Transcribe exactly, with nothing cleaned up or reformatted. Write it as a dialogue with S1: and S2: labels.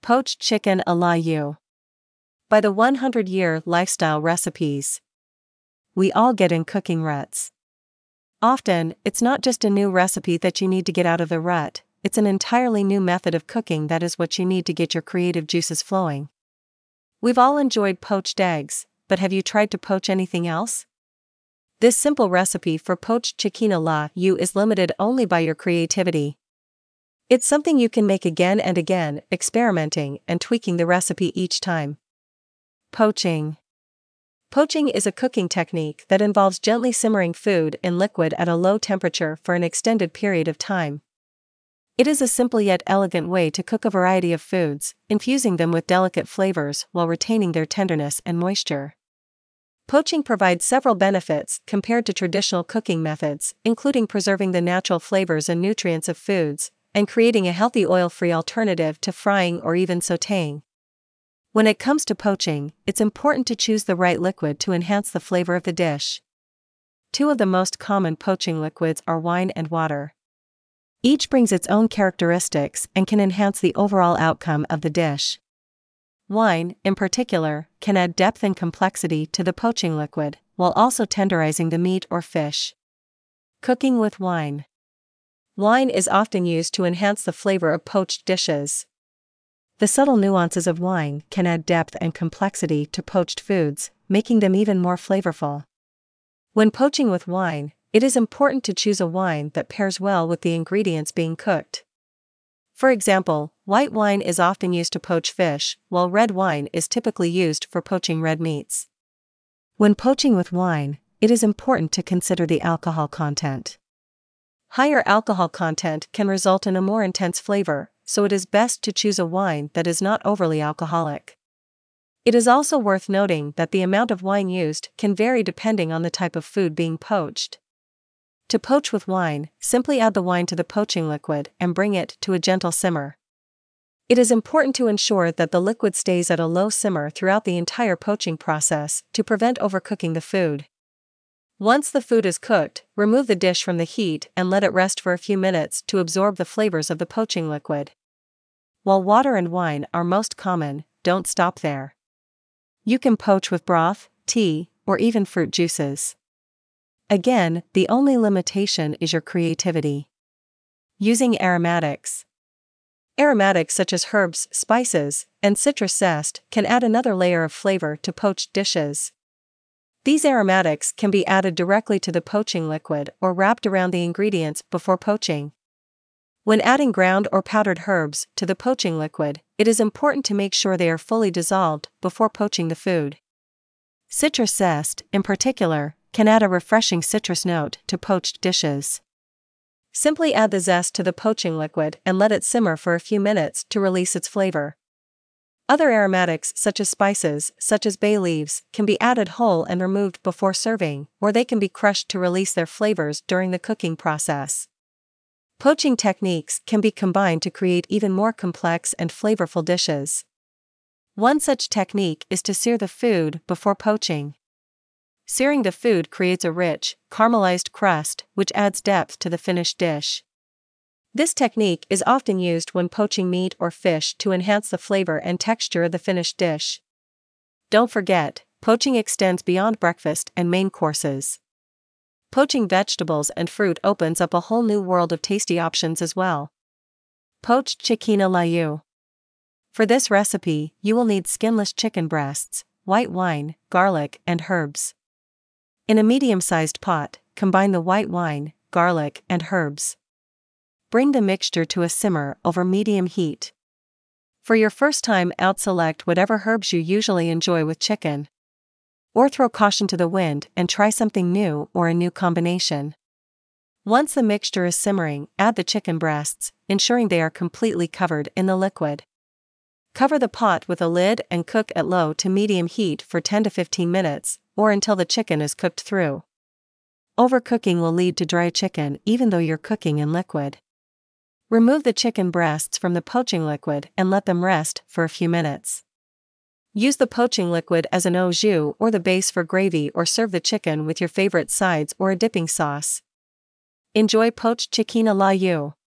S1: Poached chicken à la you. By the one hundred year Lifestyle Recipes. We all get in cooking ruts. Often, it's not just a new recipe that you need to get out of the rut, it's an entirely new method of cooking that is what you need to get your creative juices flowing. We've all enjoyed poached eggs, but have you tried to poach anything else? This simple recipe for poached chicken à la you is limited only by your creativity. It's something you can make again and again, experimenting and tweaking the recipe each time. Poaching. Poaching is a cooking technique that involves gently simmering food in liquid at a low temperature for an extended period of time. It is a simple yet elegant way to cook a variety of foods, infusing them with delicate flavors while retaining their tenderness and moisture. Poaching provides several benefits compared to traditional cooking methods, including preserving the natural flavors and nutrients of foods, and creating a healthy oil-free alternative to frying or even sautéing. When it comes to poaching, it's important to choose the right liquid to enhance the flavor of the dish. Two of the most common poaching liquids are wine and water. Each brings its own characteristics and can enhance the overall outcome of the dish. Wine, in particular, can add depth and complexity to the poaching liquid, while also tenderizing the meat or fish. Cooking with wine. Wine is often used to enhance the flavor of poached dishes. The subtle nuances of wine can add depth and complexity to poached foods, making them even more flavorful. When poaching with wine, it is important to choose a wine that pairs well with the ingredients being cooked. For example, white wine is often used to poach fish, while red wine is typically used for poaching red meats. When poaching with wine, it is important to consider the alcohol content. Higher alcohol content can result in a more intense flavor, so it is best to choose a wine that is not overly alcoholic. It is also worth noting that the amount of wine used can vary depending on the type of food being poached. To poach with wine, simply add the wine to the poaching liquid and bring it to a gentle simmer. It is important to ensure that the liquid stays at a low simmer throughout the entire poaching process to prevent overcooking the food. Once the food is cooked, remove the dish from the heat and let it rest for a few minutes to absorb the flavors of the poaching liquid. While water and wine are most common, don't stop there. You can poach with broth, tea, or even fruit juices. Again, the only limitation is your creativity. Using aromatics. Aromatics such as herbs, spices, and citrus zest can add another layer of flavor to poached dishes. These aromatics can be added directly to the poaching liquid or wrapped around the ingredients before poaching. When adding ground or powdered herbs to the poaching liquid, it is important to make sure they are fully dissolved before poaching the food. Citrus zest, in particular, can add a refreshing citrus note to poached dishes. Simply add the zest to the poaching liquid and let it simmer for a few minutes to release its flavor. Other aromatics such as spices, such as bay leaves, can be added whole and removed before serving, or they can be crushed to release their flavors during the cooking process. Poaching techniques can be combined to create even more complex and flavorful dishes. One such technique is to sear the food before poaching. Searing the food creates a rich, caramelized crust, which adds depth to the finished dish. This technique is often used when poaching meat or fish to enhance the flavor and texture of the finished dish. Don't forget, poaching extends beyond breakfast and main courses. Poaching vegetables and fruit opens up a whole new world of tasty options as well. Poached chicken à la you. For this recipe, you will need skinless chicken breasts, white wine, garlic, and herbs. In a medium-sized pot, combine the white wine, garlic, and herbs. Bring the mixture to a simmer over medium heat. For your first time out, select whatever herbs you usually enjoy with chicken. Or throw caution to the wind and try something new or a new combination. Once the mixture is simmering, add the chicken breasts, ensuring they are completely covered in the liquid. Cover the pot with a lid and cook at low to medium heat for ten to fifteen minutes, or until the chicken is cooked through. Overcooking will lead to dry chicken even though you're cooking in liquid. Remove the chicken breasts from the poaching liquid and let them rest for a few minutes. Use the poaching liquid as an au jus or the base for gravy, or serve the chicken with your favorite sides or a dipping sauce. Enjoy poached chicken à la you.